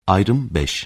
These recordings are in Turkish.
Ayrım 5.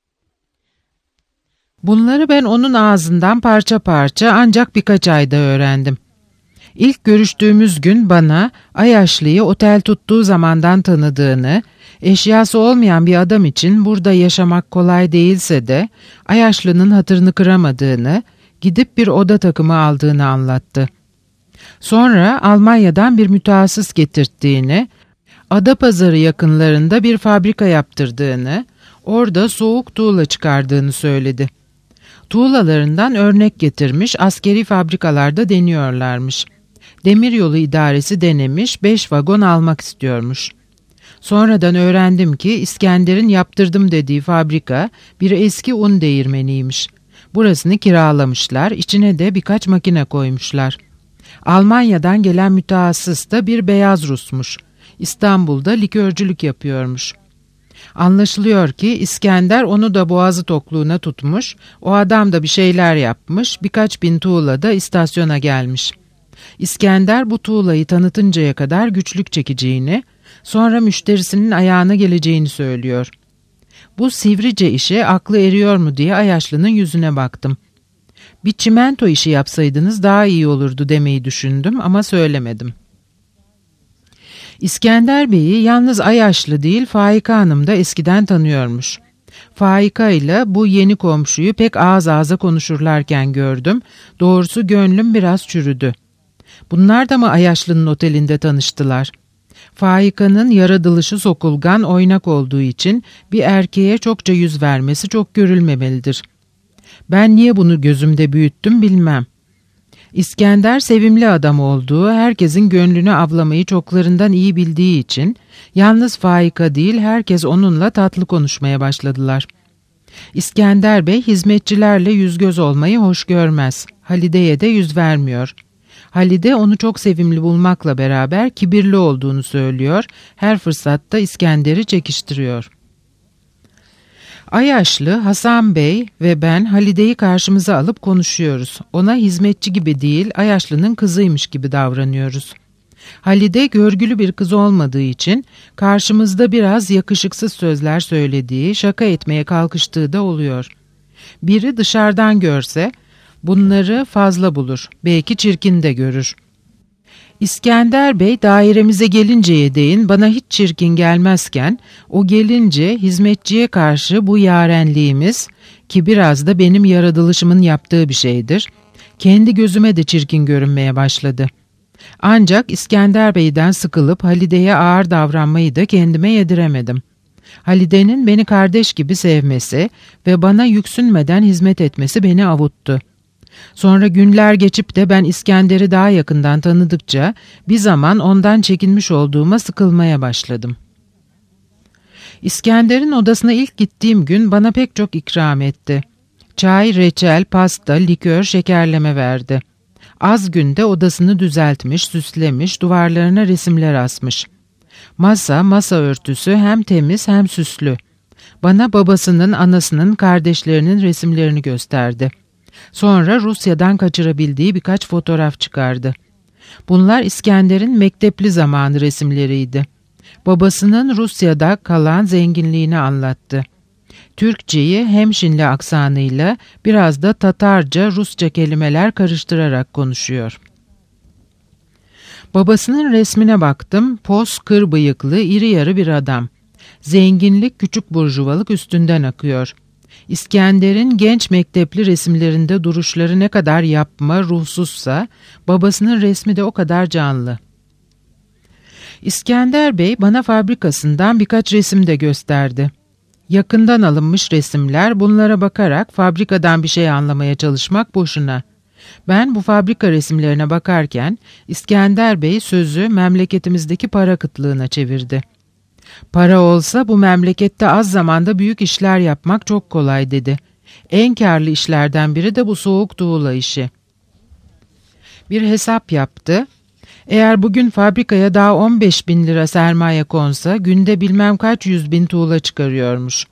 Bunları ben onun ağzından parça parça ancak birkaç ayda öğrendim. İlk görüştüğümüz gün bana Ayaşlı'yı otel tuttuğu zamandan tanıdığını, eşyası olmayan bir adam için burada yaşamak kolay değilse de Ayaşlı'nın hatırını kıramadığını, gidip bir oda takımı aldığını anlattı. Sonra Almanya'dan bir mütehassıs getirttiğini, Adapazarı yakınlarında bir fabrika yaptırdığını, orada soğuk tuğla çıkardığını söyledi. Tuğlalarından örnek getirmiş, askeri fabrikalarda deniyorlarmış. Demiryolu idaresi denemiş, 5 vagon almak istiyormuş. Sonradan öğrendim ki İskender'in yaptırdım dediği fabrika bir eski un değirmeniymiş. Burasını kiralamışlar, içine de birkaç makine koymuşlar. Almanya'dan gelen mütehassıs da bir beyaz Rusmuş. İstanbul'da likörcülük yapıyormuş. Anlaşılıyor ki İskender onu da boğazı tokluğuna tutmuş, o adam da bir şeyler yapmış, birkaç bin tuğla da istasyona gelmiş. İskender bu tuğlayı tanıtıncaya kadar güçlük çekeceğini, sonra müşterisinin ayağına geleceğini söylüyor. Bu sivrice işe aklı eriyor mu diye Ayaşlı'nın yüzüne baktım. Bir çimento işi yapsaydınız daha iyi olurdu demeyi düşündüm ama söylemedim. İskender Bey'i yalnız Ayaşlı değil Faika Hanım da eskiden tanıyormuş. Faika ile bu yeni komşuyu pek ağız ağza konuşurlarken gördüm. Doğrusu gönlüm biraz çürüdü. Bunlar da mı Ayaşlı'nın otelinde tanıştılar? Faika'nın yaratılışı sokulgan, oynak olduğu için bir erkeğe çokça yüz vermesi çok görülmemelidir. Ben niye bunu gözümde büyüttüm bilmem. İskender sevimli adam olduğu, herkesin gönlünü avlamayı çoklarından iyi bildiği için yalnız Faika değil herkes onunla tatlı konuşmaya başladılar. İskender Bey hizmetçilerle yüz göz olmayı hoş görmez. Halide'ye de yüz vermiyor. Halide onu çok sevimli bulmakla beraber kibirli olduğunu söylüyor, her fırsatta İskender'i çekiştiriyor. Ayaşlı, Hasan Bey ve ben Halide'yi karşımıza alıp konuşuyoruz. Ona hizmetçi gibi değil, Ayaşlı'nın kızıymış gibi davranıyoruz. Halide görgülü bir kız olmadığı için karşımızda biraz yakışıksız sözler söylediği, şaka etmeye kalkıştığı da oluyor. Biri dışarıdan görse bunları fazla bulur, belki çirkin de görür. İskender Bey dairemize gelinceye değin bana hiç çirkin gelmezken o gelince hizmetçiye karşı bu yarenliğimiz ki biraz da benim yaratılışımın yaptığı bir şeydir, kendi gözüme de çirkin görünmeye başladı. Ancak İskender Bey'den sıkılıp Halide'ye ağır davranmayı da kendime yediremedim. Halide'nin beni kardeş gibi sevmesi ve bana yüksünmeden hizmet etmesi beni avuttu. Sonra günler geçip de ben İskender'i daha yakından tanıdıkça bir zaman ondan çekinmiş olduğuma sıkılmaya başladım. İskender'in odasına ilk gittiğim gün bana pek çok ikram etti. Çay, reçel, pasta, likör, şekerleme verdi. Az günde odasını düzeltmiş, süslemiş, duvarlarına resimler asmış. Masa örtüsü hem temiz hem süslü. Bana babasının, anasının, kardeşlerinin resimlerini gösterdi. Sonra Rusya'dan kaçırabildiği birkaç fotoğraf çıkardı. Bunlar İskender'in mektepli zamanı resimleriydi. Babasının Rusya'da kalan zenginliğini anlattı. Türkçeyi hemşinli aksanıyla biraz da Tatarca, Rusça kelimeler karıştırarak konuşuyor. Babasının resmine baktım, pos, kır bıyıklı, iri yarı bir adam. Zenginlik, küçük burjuvalık üstünden akıyor. İskender'in genç mektepli resimlerinde duruşları ne kadar yapma, ruhsuzsa, babasının resmi de o kadar canlı. İskender Bey bana fabrikasından birkaç resim de gösterdi. Yakından alınmış resimler, bunlara bakarak fabrikadan bir şey anlamaya çalışmak boşuna. Ben bu fabrika resimlerine bakarken İskender Bey sözü memleketimizdeki para kıtlığına çevirdi. Para olsa bu memlekette az zamanda büyük işler yapmak çok kolay dedi. En karlı işlerden biri de bu soğuk tuğla işi. Bir hesap yaptı. Eğer bugün fabrikaya daha 15.000 lira sermaye konsa günde bilmem kaç 100.000 tuğla çıkarıyormuş.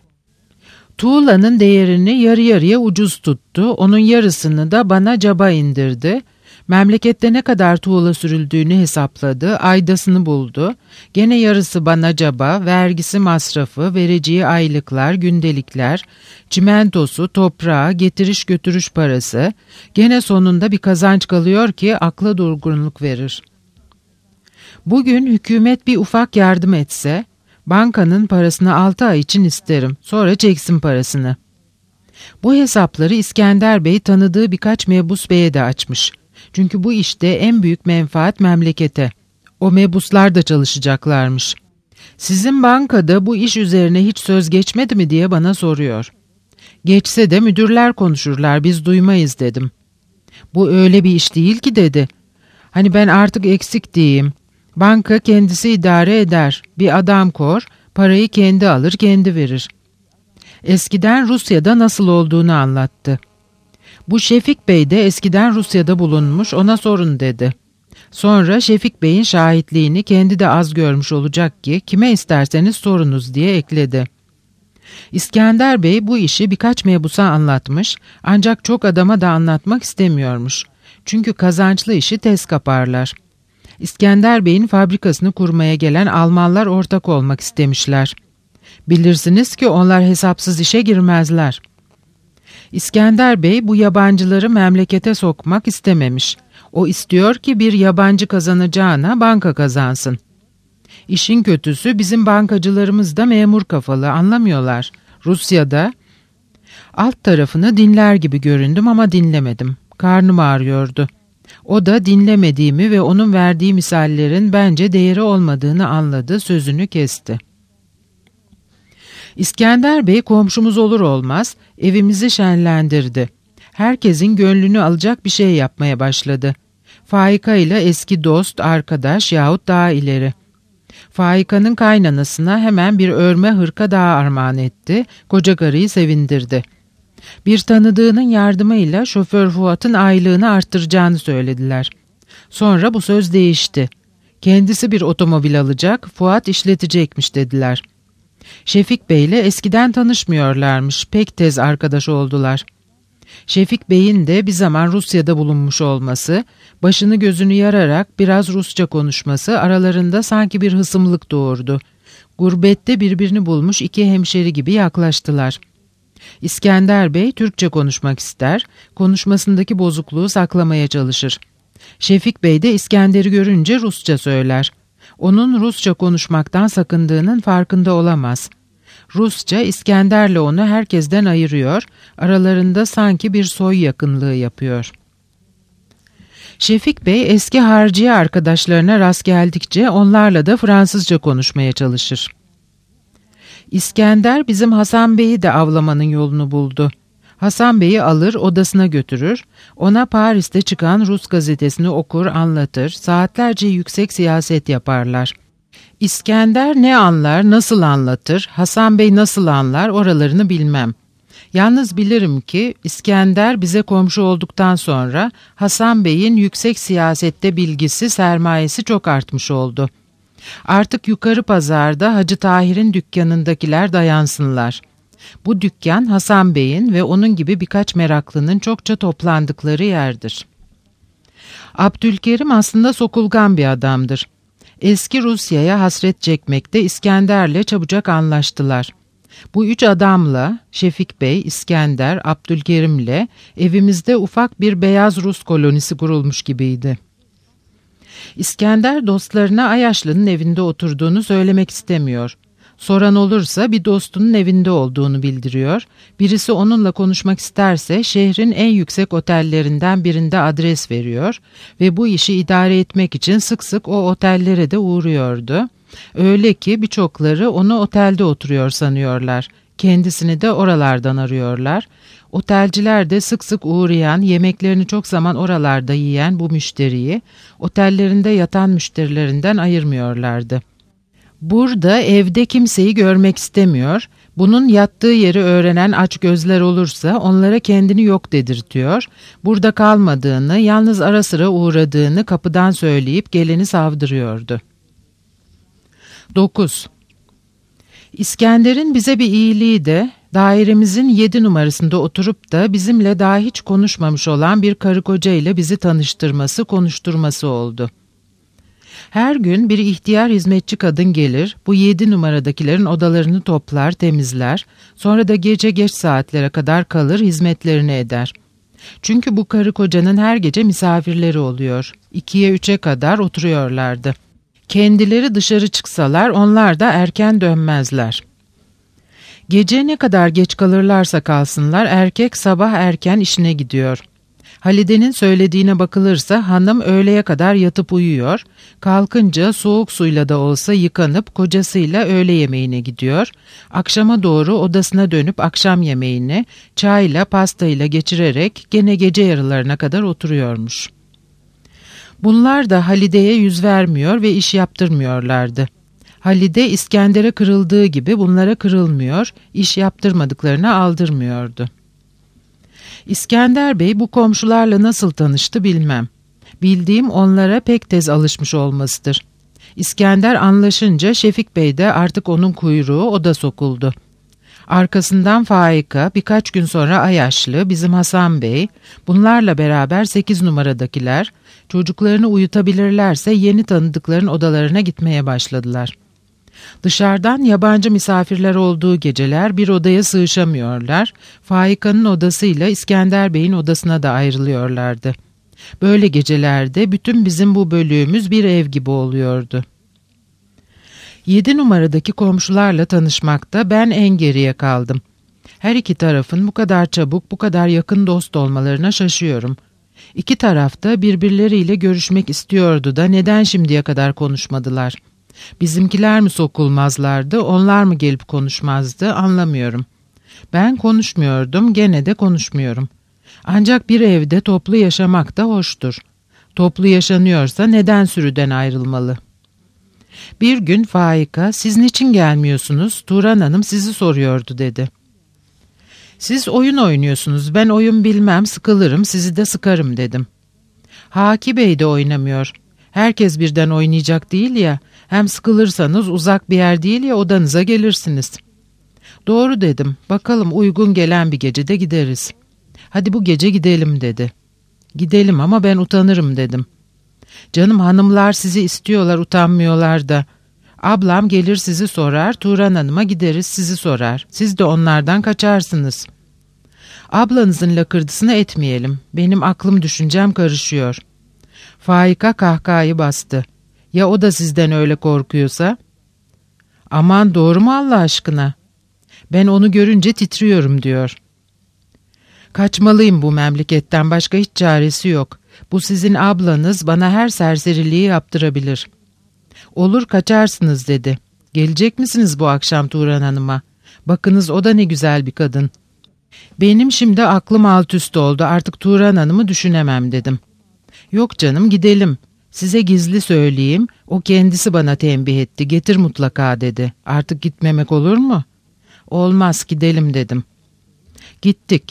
Tuğlanın değerini yarı yarıya ucuz tuttu. Onun yarısını da bana caba indirdi. Memlekette ne kadar tuğla sürüldüğünü hesapladı, aydasını buldu. Gene yarısı bana caba, vergisi masrafı, vereceği aylıklar, gündelikler, çimentosu, toprağı, getiriş götürüş parası. Gene sonunda bir kazanç kalıyor ki akla durgunluk verir. Bugün hükümet bir ufak yardım etse, bankanın parasını 6 ay için isterim, sonra çeksin parasını. Bu hesapları İskender Bey tanıdığı birkaç mebus beye de açmış. Çünkü bu işte en büyük menfaat memlekete. O mebuslar da çalışacaklarmış. Sizin bankada bu iş üzerine hiç söz geçmedi mi diye bana soruyor. Geçse de müdürler konuşurlar, biz duymayız dedim. Bu öyle bir iş değil ki dedi. Hani ben artık eksik diyeyim. Banka kendisi idare eder. Bir adam kor, parayı kendi alır, kendi verir. Eskiden Rusya'da nasıl olduğunu anlattı. Bu Şefik Bey de eskiden Rusya'da bulunmuş, ona sorun dedi. Sonra Şefik Bey'in şahitliğini kendi de az görmüş olacak ki kime isterseniz sorunuz diye ekledi. İskender Bey bu işi birkaç mebusa anlatmış ancak çok adama da anlatmak istemiyormuş. Çünkü kazançlı işi tez kaparlar. İskender Bey'in fabrikasını kurmaya gelen Almanlar ortak olmak istemişler. Bilirsiniz ki onlar hesapsız işe girmezler. İskender Bey bu yabancıları memlekete sokmak istememiş. O istiyor ki bir yabancı kazanacağına banka kazansın. İşin kötüsü bizim bankacılarımız da memur kafalı, anlamıyorlar. Rusya'da alt tarafını dinler gibi göründüm ama dinlemedim. Karnım ağrıyordu. O da dinlemediğimi ve onun verdiği misallerin bence değeri olmadığını anladı, sözünü kesti. İskender Bey komşumuz olur olmaz evimizi şenlendirdi. Herkesin gönlünü alacak bir şey yapmaya başladı. Faika ile eski dost, arkadaş yahut daha ileri. Faika'nın kaynanasına hemen bir örme hırka daha armağan etti, koca karıyı sevindirdi. Bir tanıdığının yardımıyla şoför Fuat'ın aylığını arttıracağını söylediler. Sonra bu söz değişti. Kendisi bir otomobil alacak, Fuat işletecekmiş dediler. Şefik Bey ile eskiden tanışmıyorlarmış, pek tez arkadaş oldular. Şefik Bey'in de bir zaman Rusya'da bulunmuş olması, başını gözünü yararak biraz Rusça konuşması aralarında sanki bir hısımlık doğurdu. Gurbette birbirini bulmuş iki hemşeri gibi yaklaştılar. İskender Bey Türkçe konuşmak ister, konuşmasındaki bozukluğu saklamaya çalışır. Şefik Bey de İskender'i görünce Rusça söyler. Onun Rusça konuşmaktan sakındığının farkında olamaz. Rusça İskender'le onu herkesten ayırıyor, aralarında sanki bir soy yakınlığı yapıyor. Şefik Bey eski harciye arkadaşlarına rast geldikçe onlarla da Fransızca konuşmaya çalışır. İskender bizim Hasan Bey'i de avlamanın yolunu buldu. Hasan Bey'i alır odasına götürür, ona Paris'te çıkan Rus gazetesini okur anlatır, saatlerce yüksek siyaset yaparlar. İskender ne anlar, nasıl anlatır, Hasan Bey nasıl anlar oralarını bilmem. Yalnız bilirim ki İskender bize komşu olduktan sonra Hasan Bey'in yüksek siyasette bilgisi, sermayesi çok artmış oldu. Artık yukarı pazarda Hacı Tahir'in dükkanındakiler dayansınlar. Bu dükkan Hasan Bey'in ve onun gibi birkaç meraklının çokça toplandıkları yerdir. Abdülkerim aslında sokulgan bir adamdır. Eski Rusya'ya hasret çekmekte İskender'le çabucak anlaştılar. Bu üç adamla Şefik Bey, İskender, Abdülkerim'le evimizde ufak bir beyaz Rus kolonisi kurulmuş gibiydi. İskender dostlarına Ayaşlı'nın evinde oturduğunu söylemek istemiyor. Soran olursa bir dostunun evinde olduğunu bildiriyor. Birisi onunla konuşmak isterse şehrin en yüksek otellerinden birinde adres veriyor ve bu işi idare etmek için sık sık o otellere de uğruyordu. Öyle ki birçokları onu otelde oturuyor sanıyorlar. Kendisini de oralardan arıyorlar. Otelciler de sık sık uğrayan, yemeklerini çok zaman oralarda yiyen bu müşteriyi otellerinde yatan müşterilerinden ayırmıyorlardı. Burada evde kimseyi görmek istemiyor, bunun yattığı yeri öğrenen açgözler olursa onlara kendini yok dedirtiyor, burada kalmadığını, yalnız ara sıra uğradığını kapıdan söyleyip geleni savdırıyordu. 9. İskender'in bize bir iyiliği de Dairemizin 7 numarasında oturup da bizimle daha hiç konuşmamış olan bir karı koca ile bizi tanıştırması, konuşturması oldu. Her gün bir ihtiyar hizmetçi kadın gelir, bu 7 numaradakilerin odalarını toplar, temizler, sonra da gece geç saatlere kadar kalır, hizmetlerini eder. Çünkü bu karı kocanın her gece misafirleri oluyor. 2'ye 3'e kadar oturuyorlardı. Kendileri dışarı çıksalar onlar da erken dönmezler. Gece ne kadar geç kalırlarsa kalsınlar erkek sabah erken işine gidiyor. Halide'nin söylediğine bakılırsa hanım öğleye kadar yatıp uyuyor, kalkınca soğuk suyla da olsa yıkanıp kocasıyla öğle yemeğine gidiyor, akşama doğru odasına dönüp akşam yemeğini çayla pastayla geçirerek gene gece yarılarına kadar oturuyormuş. Bunlar da Halide'ye yüz vermiyor ve iş yaptırmıyorlardı. Halide İskender'e kırıldığı gibi bunlara kırılmıyor, iş yaptırmadıklarına aldırmıyordu. İskender Bey bu komşularla nasıl tanıştı bilmem. Bildiğim onlara pek tez alışmış olmasıdır. İskender anlaşınca Şefik Bey de artık onun kuyruğu o da sokuldu. Arkasından Faika, birkaç gün sonra Ayaşlı, bizim Hasan Bey, bunlarla beraber 8 numaradakiler, çocuklarını uyutabilirlerse yeni tanıdıkların odalarına gitmeye başladılar. Dışarıdan yabancı misafirler olduğu geceler bir odaya sığışamıyorlar, Faika'nın odasıyla İskender Bey'in odasına da ayrılıyorlardı. Böyle gecelerde bütün bizim bu bölüğümüz bir ev gibi oluyordu. 7 numaradaki komşularla tanışmakta ben en geriye kaldım. Her iki tarafın bu kadar çabuk, bu kadar yakın dost olmalarına şaşıyorum. İki taraf da birbirleriyle görüşmek istiyordu da neden şimdiye kadar konuşmadılar? Bizimkiler mi sokulmazlardı, onlar mı gelip konuşmazdı anlamıyorum. Ben konuşmuyordum, gene de konuşmuyorum. Ancak bir evde toplu yaşamak da hoştur. Toplu yaşanıyorsa neden sürüden ayrılmalı? Bir gün Faika, "Siz niçin gelmiyorsunuz? Turan Hanım sizi soruyordu," dedi. "Siz oyun oynuyorsunuz, ben oyun bilmem, sıkılırım, sizi de sıkarım," dedim. "Haki Bey de oynamıyor. Herkes birden oynayacak değil ya, hem sıkılırsanız uzak bir yer değil ya odanıza gelirsiniz." "Doğru," dedim, "bakalım uygun gelen bir gecede gideriz." "Hadi bu gece gidelim," dedi. "Gidelim ama ben utanırım," dedim. "Canım hanımlar sizi istiyorlar, utanmıyorlar da. Ablam gelir sizi sorar, Turan Hanım'a gideriz sizi sorar. Siz de onlardan kaçarsınız." "Ablanızın lakırdısını etmeyelim. Benim aklım düşüncem karışıyor." Faika kahkahayı bastı. "Ya o da sizden öyle korkuyorsa?" "Aman doğru mu Allah aşkına? Ben onu görünce titriyorum," diyor. "Kaçmalıyım bu memleketten, başka hiç çaresi yok. Bu sizin ablanız bana her serseriliği yaptırabilir." "Olur kaçarsınız," dedi. "Gelecek misiniz bu akşam Turan Hanım'a? Bakınız o da ne güzel bir kadın." "Benim şimdi aklım alt üst oldu, artık Turan Hanım'ı düşünemem," dedim. "Yok canım gidelim. Size gizli söyleyeyim, o kendisi bana tembih etti, getir mutlaka," dedi. "Artık gitmemek olur mu?" "Olmaz, gidelim," dedim. Gittik.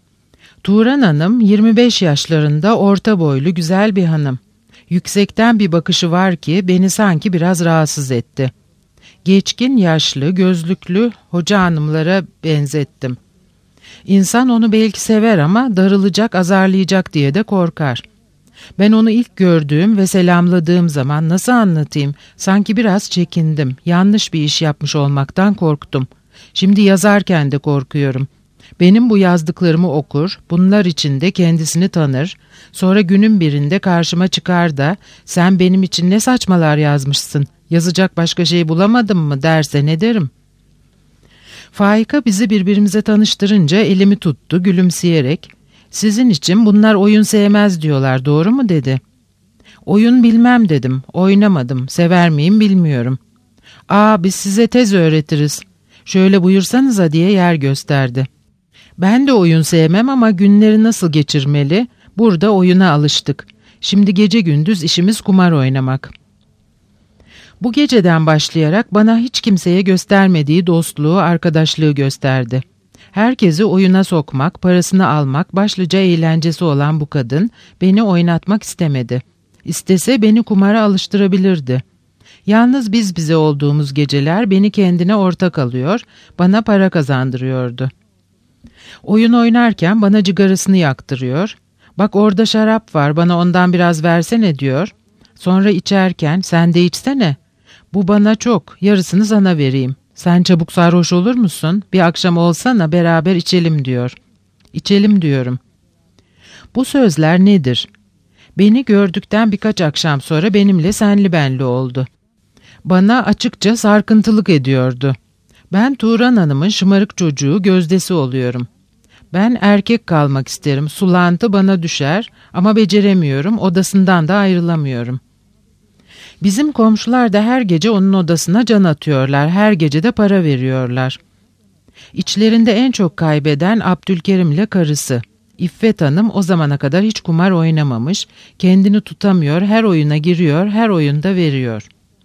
Turan Hanım 25 yaşlarında, orta boylu güzel bir hanım. Yüksekten bir bakışı var ki beni sanki biraz rahatsız etti. Geçkin, yaşlı, gözlüklü hoca hanımlara benzettim. İnsan onu belki sever ama darılacak, azarlayacak diye de korkar. Ben onu ilk gördüğüm ve selamladığım zaman nasıl anlatayım, sanki biraz çekindim, yanlış bir iş yapmış olmaktan korktum. Şimdi yazarken de korkuyorum. Benim bu yazdıklarımı okur, bunlar içinde kendisini tanır, sonra günün birinde karşıma çıkar da "Sen benim için ne saçmalar yazmışsın, yazacak başka şey bulamadın mı?" derse ne derim? Faika bizi birbirimize tanıştırınca elimi tuttu gülümseyerek, "Sizin için bunlar oyun sevmez diyorlar, doğru mu?" dedi. "Oyun bilmem," dedim, "oynamadım, sever miyim bilmiyorum." Biz size tez öğretiriz, şöyle buyursanıza," diye yer gösterdi. "Ben de oyun sevmem ama günleri nasıl geçirmeli? Burada oyuna alıştık. Şimdi gece gündüz işimiz kumar oynamak." Bu geceden başlayarak bana hiç kimseye göstermediği dostluğu, arkadaşlığı gösterdi. Herkesi oyuna sokmak, parasını almak başlıca eğlencesi olan bu kadın beni oynatmak istemedi. İstese beni kumara alıştırabilirdi. Yalnız biz bize olduğumuz geceler beni kendine ortak alıyor, bana para kazandırıyordu. Oyun oynarken bana cigarasını yaktırıyor. Bak orada şarap var, bana ondan biraz versene diyor. Sonra içerken sen de içsene. Bu bana çok, yarısını sana vereyim. Sen çabuk sarhoş olur musun? Bir akşam olsana beraber içelim diyor. İçelim diyorum. Bu sözler nedir? Beni gördükten birkaç akşam sonra benimle senli benli oldu. Bana açıkça sarkıntılık ediyordu. Ben Turan Hanım'ın şımarık çocuğu, gözdesi oluyorum. Ben erkek kalmak isterim, sulantı bana düşer ama beceremiyorum, odasından da ayrılamıyorum. Bizim komşular da her gece onun odasına can atıyorlar, her gece de para veriyorlar. İçlerinde en çok kaybeden Abdülkerim'le karısı. İffet Hanım o zamana kadar hiç kumar oynamamış, kendini tutamıyor, her oyuna giriyor, her oyunda veriyor.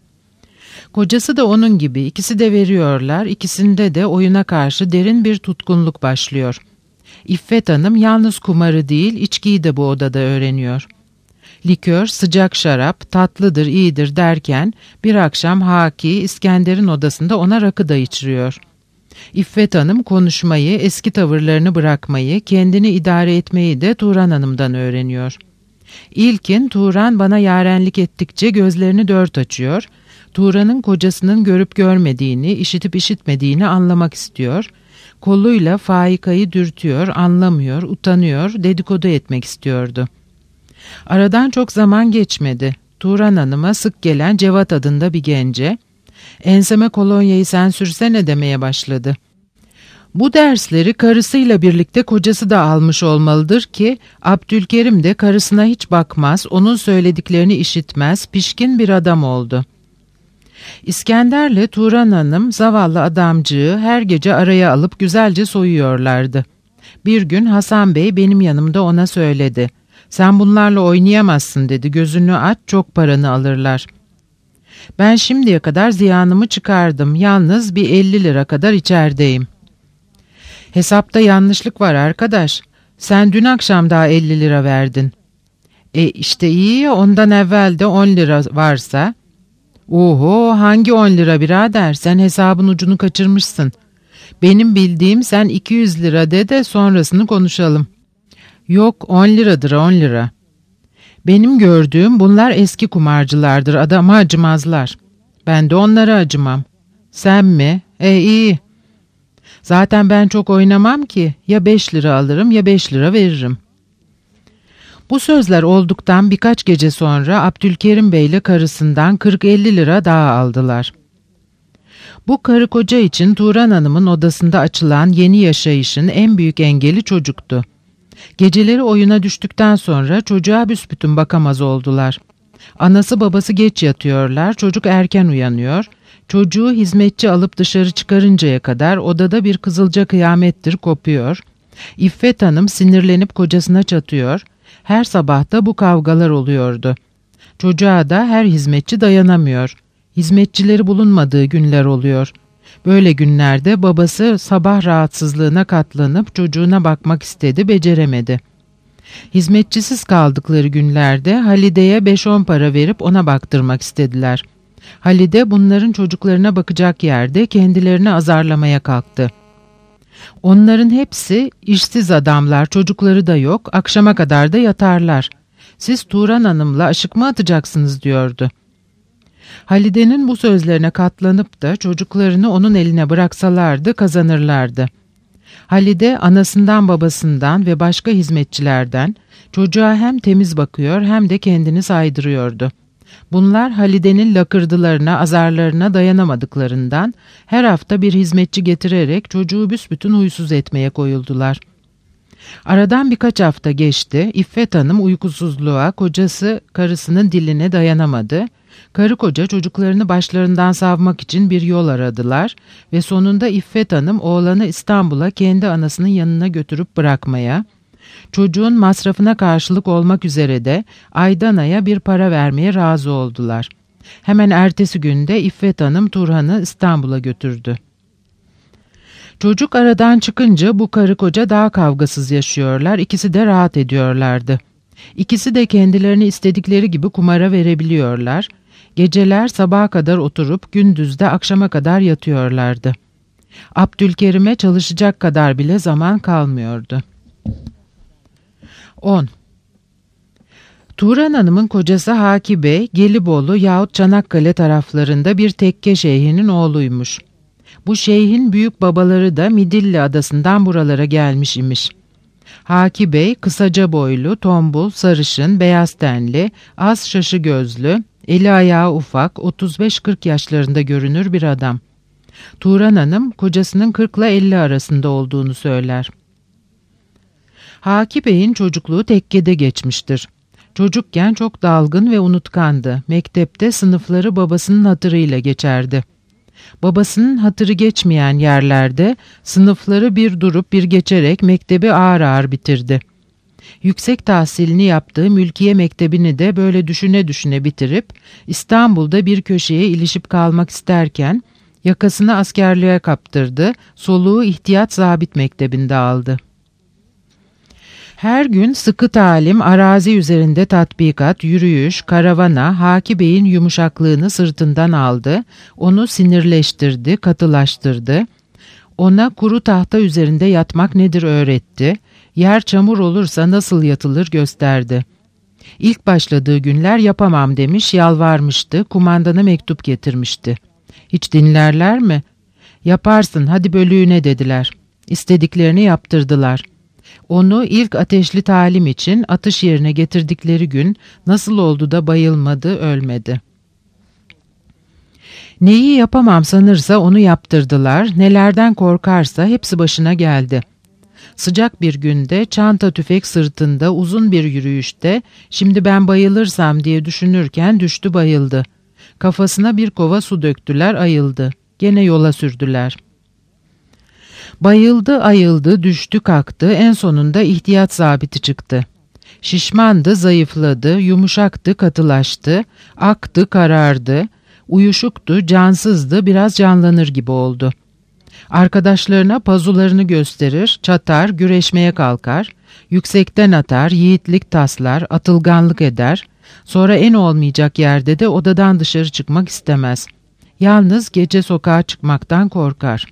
Kocası da onun gibi, ikisi de veriyorlar, ikisinde de oyuna karşı derin bir tutkunluk başlıyor. İffet Hanım yalnız kumarı değil, içkiyi de bu odada öğreniyor. Likör, sıcak şarap, tatlıdır, iyidir derken bir akşam Haki, İskender'in odasında ona rakı da içiriyor. İffet Hanım konuşmayı, eski tavırlarını bırakmayı, kendini idare etmeyi de Turan Hanım'dan öğreniyor. İlkin Turan bana yarenlik ettikçe gözlerini dört açıyor, Turan'ın kocasının görüp görmediğini, işitip işitmediğini anlamak istiyor, koluyla Faika'yı dürtüyor, anlamıyor, utanıyor, dedikodu etmek istiyordu. Aradan çok zaman geçmedi. Turan Hanım'a sık gelen Cevat adında bir gence, ''Enseme kolonyayı sen sürsene'' demeye başladı. Bu dersleri karısıyla birlikte kocası da almış olmalıdır ki Abdülkerim de karısına hiç bakmaz, onun söylediklerini işitmez, pişkin bir adam oldu. İskender'le Turan Hanım zavallı adamcığı her gece araya alıp güzelce soyuyorlardı. Bir gün Hasan Bey benim yanımda ona söyledi. ''Sen bunlarla oynayamazsın'' dedi. ''Gözünü aç, çok paranı alırlar.'' Ben şimdiye kadar ziyanımı çıkardım. Yalnız bir 50 lira kadar içerideyim. ''Hesapta yanlışlık var arkadaş. Sen dün akşam daha 50 lira verdin.'' İşte iyi ya, ondan evvel de 10 lira varsa. ''Oho, hangi 10 lira birader? Sen hesabın ucunu kaçırmışsın. Benim bildiğim sen 200 lira de sonrasını konuşalım.'' ''Yok, 10 liradır, 10 lira.'' ''Benim gördüğüm bunlar eski kumarcılardır, adama acımazlar.'' ''Ben de onlara acımam.'' ''Sen mi? İyi. Zaten ben çok oynamam ki, ya 5 lira alırım ya 5 lira veririm.'' Bu sözler olduktan birkaç gece sonra Abdülkerim Bey ile karısından 40-50 lira daha aldılar. Bu karı koca için Turan Hanım'ın odasında açılan yeni yaşayışın en büyük engeli çocuktu. Geceleri oyuna düştükten sonra çocuğa büsbütün bakamaz oldular. Anası babası geç yatıyorlar, çocuk erken uyanıyor. Çocuğu hizmetçi alıp dışarı çıkarıncaya kadar odada bir kızılca kıyamettir kopuyor. İffet Hanım sinirlenip kocasına çatıyor. Her sabah da bu kavgalar oluyordu. Çocuğa da her hizmetçi dayanamıyor. Hizmetçileri bulunmadığı günler oluyor. Böyle günlerde babası sabah rahatsızlığına katlanıp çocuğuna bakmak istedi, beceremedi. Hizmetçisiz kaldıkları günlerde Halide'ye 5-10 para verip ona baktırmak istediler. Halide bunların çocuklarına bakacak yerde kendilerini azarlamaya kalktı. Onların hepsi işsiz adamlar, çocukları da yok, akşama kadar da yatarlar. Siz Turan Hanım'la aşık mı atacaksınız diyordu. Halide'nin bu sözlerine katlanıp da çocuklarını onun eline bıraksalardı kazanırlardı. Halide anasından babasından ve başka hizmetçilerden çocuğa hem temiz bakıyor hem de kendini saydırıyordu. Bunlar Halide'nin lakırdılarına, azarlarına dayanamadıklarından her hafta bir hizmetçi getirerek çocuğu büsbütün huysuz etmeye koyuldular. Aradan birkaç hafta geçti. İffet Hanım uykusuzluğa, kocası karısının diline dayanamadı. Karı koca çocuklarını başlarından savmak için bir yol aradılar ve sonunda İffet Hanım oğlanı İstanbul'a kendi anasının yanına götürüp bırakmaya, çocuğun masrafına karşılık olmak üzere de aydan aya bir para vermeye razı oldular. Hemen ertesi günde İffet Hanım Turhan'ı İstanbul'a götürdü. Çocuk aradan çıkınca bu karı koca daha kavgasız yaşıyorlar, ikisi de rahat ediyorlardı. İkisi de kendilerini istedikleri gibi kumara verebiliyorlar. Geceler sabaha kadar oturup gündüz de akşama kadar yatıyorlardı. Abdülkerim'e çalışacak kadar bile zaman kalmıyordu. 10. Turan Hanım'ın kocası Haki Bey, Gelibolu yahut Çanakkale taraflarında bir tekke şeyhinin oğluymuş. Bu şeyhin büyük babaları da Midilli adasından buralara gelmiş imiş. Haki Bey, kısaca boylu, tombul, sarışın, beyaz tenli, az şaşı gözlü, eli ayağı ufak, 35-40 yaşlarında görünür bir adam. Turan Hanım, kocasının 40 ile 50 arasında olduğunu söyler. Haki Bey'in çocukluğu tekkede geçmiştir. Çocukken çok dalgın ve unutkandı. Mektepte sınıfları babasının hatırıyla geçerdi. Babasının hatırı geçmeyen yerlerde sınıfları bir durup bir geçerek mektebi ağır ağır bitirdi. Yüksek tahsilini yaptığı Mülkiye Mektebi'ni de böyle düşüne düşüne bitirip İstanbul'da bir köşeye ilişip kalmak isterken yakasını askerliğe kaptırdı, soluğu İhtiyat Zabit Mektebi'nde aldı. Her gün sıkı talim, arazi üzerinde tatbikat, yürüyüş, karavana, Haki Bey'in yumuşaklığını sırtından aldı, onu sinirleştirdi, katılaştırdı, ona kuru tahta üzerinde yatmak nedir öğretti, yer çamur olursa nasıl yatılır gösterdi. İlk başladığı günler yapamam demiş, yalvarmıştı, kumandana mektup getirmişti. Hiç dinlerler mi? Yaparsın, hadi bölüğüne dediler. İstediklerini yaptırdılar. Onu ilk ateşli talim için atış yerine getirdikleri gün nasıl oldu da bayılmadı, ölmedi. Neyi yapamam sanırsa onu yaptırdılar, nelerden korkarsa hepsi başına geldi. Sıcak bir günde çanta tüfek sırtında uzun bir yürüyüşte şimdi ben bayılırsam diye düşünürken düştü bayıldı. Kafasına bir kova su döktüler, ayıldı. Gene yola sürdüler. Bayıldı, ayıldı, düştü, kalktı, en sonunda ihtiyat zabiti çıktı. Şişmandı, zayıfladı, yumuşaktı, katılaştı, aktı, karardı, uyuşuktu, cansızdı, biraz canlanır gibi oldu. Arkadaşlarına pazularını gösterir, çatar, güreşmeye kalkar, yüksekten atar, yiğitlik taslar, atılganlık eder, sonra en olmayacak yerde de odadan dışarı çıkmak istemez. Yalnız gece sokağa çıkmaktan korkar.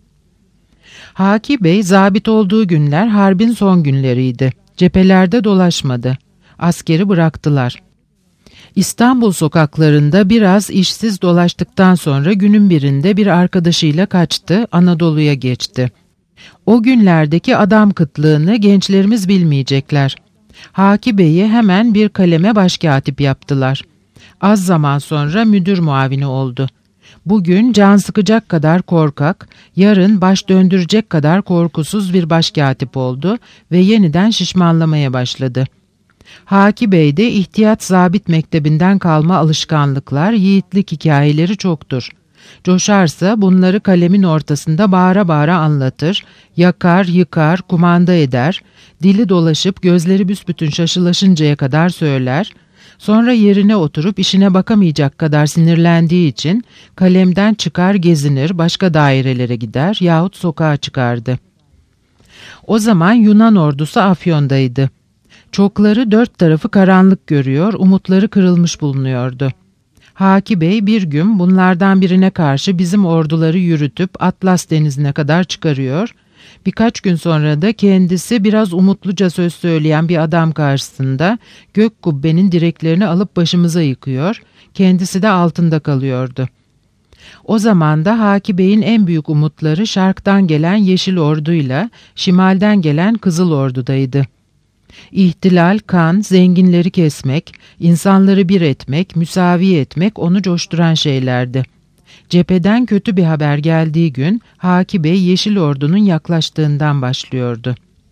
Haki Bey, zabit olduğu günler harbin son günleriydi. Cephelerde dolaşmadı. Askeri bıraktılar. İstanbul sokaklarında biraz işsiz dolaştıktan sonra günün birinde bir arkadaşıyla kaçtı, Anadolu'ya geçti. O günlerdeki adam kıtlığını gençlerimiz bilmeyecekler. Haki Bey'i hemen bir kaleme başkatip yaptılar. Az zaman sonra müdür muavini oldu. Bugün can sıkacak kadar korkak, yarın baş döndürecek kadar korkusuz bir başkatip oldu ve yeniden şişmanlamaya başladı. Haki Bey'de İhtiyat Zabit Mektebi'nden kalma alışkanlıklar, yiğitlik hikayeleri çoktur. Coşarsa bunları kalemin ortasında bağıra bağıra anlatır, yakar, yıkar, kumanda eder, dili dolaşıp gözleri büsbütün şaşılaşıncaya kadar söyler, sonra yerine oturup işine bakamayacak kadar sinirlendiği için kalemden çıkar gezinir, başka dairelere gider yahut sokağa çıkardı. O zaman Yunan ordusu Afyon'daydı. Çokları dört tarafı karanlık görüyor, umutları kırılmış bulunuyordu. Haki Bey bir gün bunlardan birine karşı bizim orduları yürütüp Atlas Denizi'ne kadar çıkarıyor, birkaç gün sonra da kendisi biraz umutluca söz söyleyen bir adam karşısında gök kubbenin direklerini alıp başımıza yıkıyor, kendisi de altında kalıyordu. O zaman da Haki Bey'in en büyük umutları şarktan gelen Yeşil Ordu'yla şimalden gelen Kızıl Ordu'daydı. İhtilal, kan, zenginleri kesmek, insanları bir etmek, müsavi etmek onu coşturan şeylerdi. Cepheden kötü bir haber geldiği gün Haki Bey Yeşil Ordu'nun yaklaştığından başlıyordu.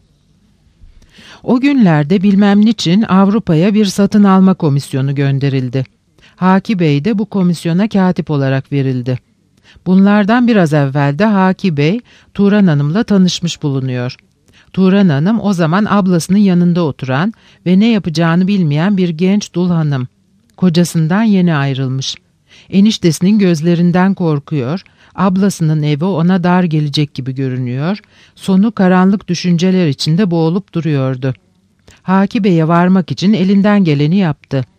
O günlerde bilmem niçin Avrupa'ya bir satın alma komisyonu gönderildi. Haki Bey de bu komisyona katip olarak verildi. Bunlardan biraz evvel de Haki Bey Turan Hanım'la tanışmış bulunuyor. Turan Hanım o zaman ablasının yanında oturan ve ne yapacağını bilmeyen bir genç dul hanım. Kocasından yeni ayrılmış. Eniştesinin gözlerinden korkuyor, ablasının evi ona dar gelecek gibi görünüyor, sonu karanlık düşünceler içinde boğulup duruyordu. Haki Bey'e varmak için elinden geleni yaptı.